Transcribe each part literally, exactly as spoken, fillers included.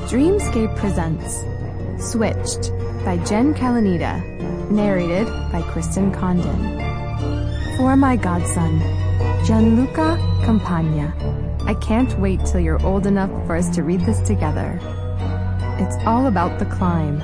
Dreamscape presents Switched by Jen Kalanita, narrated by Kristen Condon. For my godson, Gianluca Campagna. I can't wait till you're old enough for us to read this together. It's all about the climb.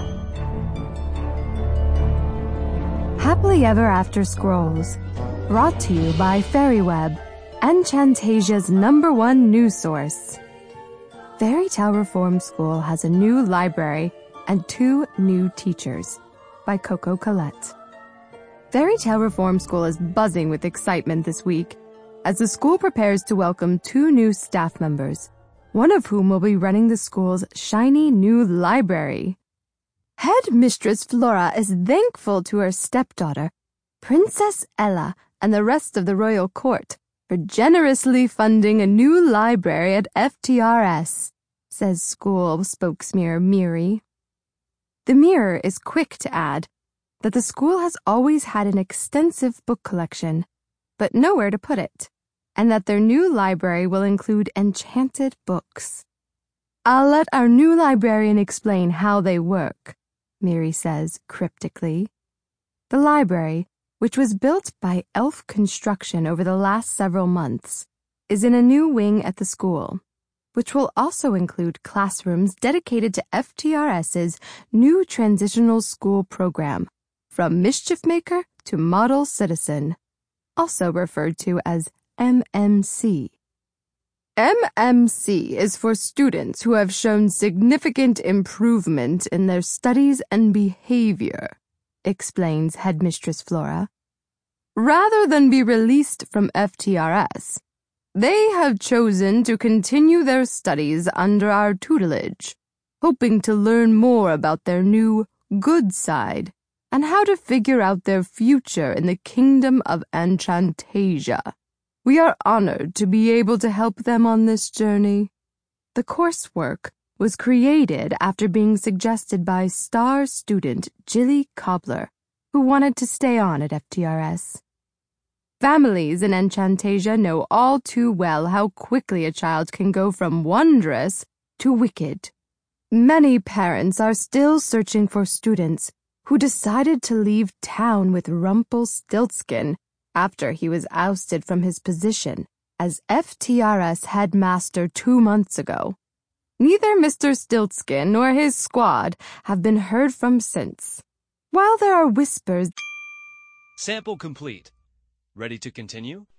Happily Ever After Scrolls, brought to you by Fairy-Web, Enchantasia's number one news source. Fairy Tale Reform School has a new library and two new teachers, by Coco Colette. Fairy Tale Reform School is buzzing with excitement this week as the school prepares to welcome two new staff members, one of whom will be running the school's shiny new library. Head Mistress Flora is thankful to her stepdaughter, Princess Ella, and the rest of the royal court for generously funding a new library at F T R S, says school spokesmirror Miri. The Mirror is quick to add that the school has always had an extensive book collection, but nowhere to put it, and that their new library will include enchanted books. I'll let our new librarian explain how they work, Miri says cryptically. The library, which was built by Elf Construction over the last several months, is in a new wing at the school, which will also include classrooms dedicated to F T R S's new transitional school program, from Mischief Maker to Model Citizen, also referred to as M M C. M M C is for students who have shown significant improvement in their studies and behavior, explains Headmistress Flora. Rather than be released from F T R S, they have chosen to continue their studies under our tutelage, hoping to learn more about their new good side and how to figure out their future in the kingdom of Enchantasia. We are honored to be able to help them on this journey. The coursework was created after being suggested by star student Jilly Cobbler, who wanted to stay on at F T R S. Families in Enchantasia know all too well how quickly a child can go from wondrous to wicked. Many parents are still searching for students who decided to leave town with Rumpelstiltskin after he was ousted from his position as F T R S headmaster two months ago. Neither Mister Stiltskin nor his squad have been heard from since. While there are whispers... Sample complete. Ready to continue?